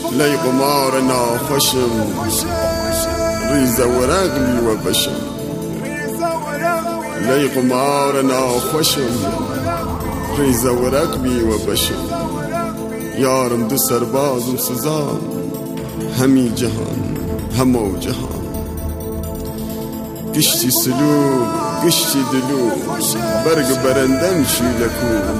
لی قمار ناخوشم ریزه و رقمی و بشم لی قمار ناخوشم ریزه و رقمی و بشم یارم دو سربازم سزان همی جهان همو جهان گشتی سلو گشتی دلو برگ برندم شیلکو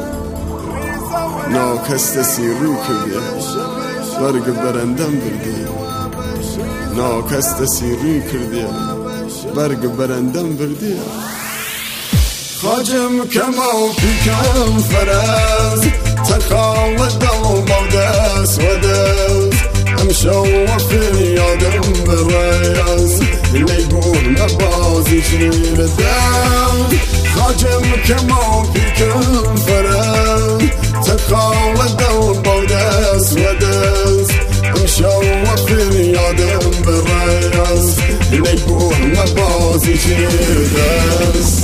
ناکست سی رو کردی برگ برندم بردی ناکست سی رو کردی برگ برندم بردی خاجم کما پیکم فرز تقاوت و بودس و دست امشو فریادم بریز لیبون نبازی شیر دم خاجم کما پیکم فرز تقاوت و بودس و دست امشو فریادم بریز لیبون نبازی شیر دست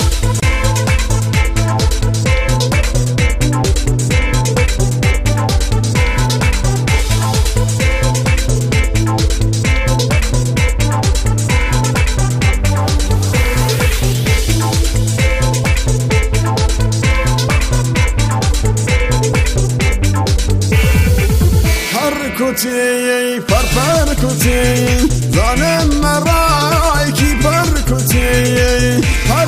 کتی پر کتی زانم مرای کی پر کتی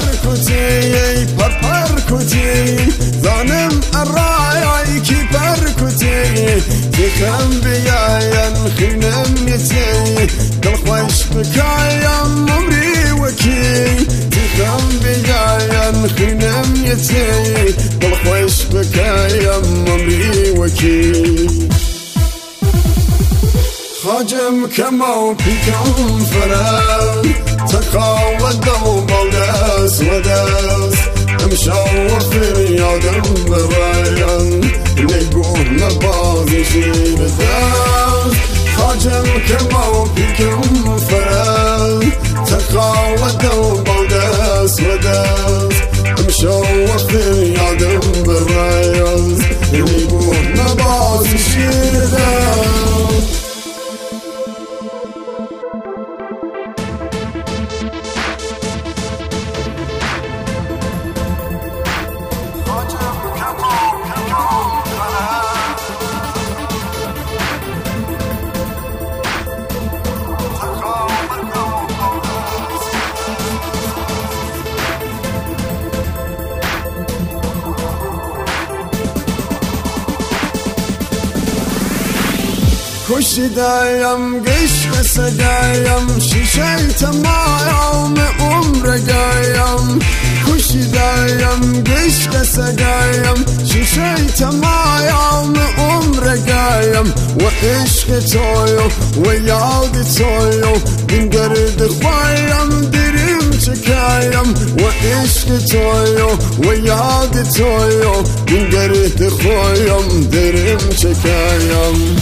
پر کتی زانم مرای کی پر کتی تکم بیاین خینم یتی دل خوش بکایم عمری وکی تکم بیاین خینم یتی دل خوش بکایم عمری وکی خاجم کما پیکم فرد تقاوت و بودس و دست امشو فریادم برایم لیبون نبازی شیر دست خاجم کما پیکم فرد تقاوت و بودس و دست امشو فریادم برایم لیبون نبازی شیر دست کشیدایم گشت سجایم شیشه تمام عمر گایم کشیدایم گشت سجایم شیشه تمام عمر گایم و عشق تویو و یاد تویو این گرد خوایم دریم چکایم و عشق تویو و یاد تویو این گرد خوایم دریم چکایم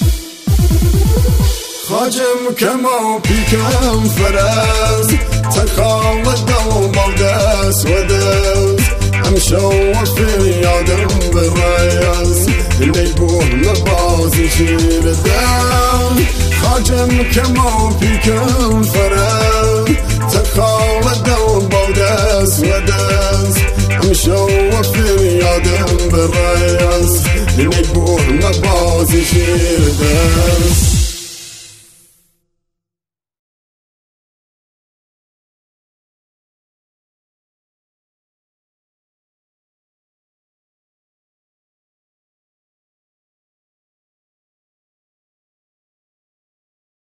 خاجم کما پیکم فرز تقاوت و بودس و دست امشو فریادم بریز لیبون نبازی شیر دم خاجم کما پیکم فرز تقاوت و بودس و دست امشو فریادم بریز لیبون نبازی شیر دست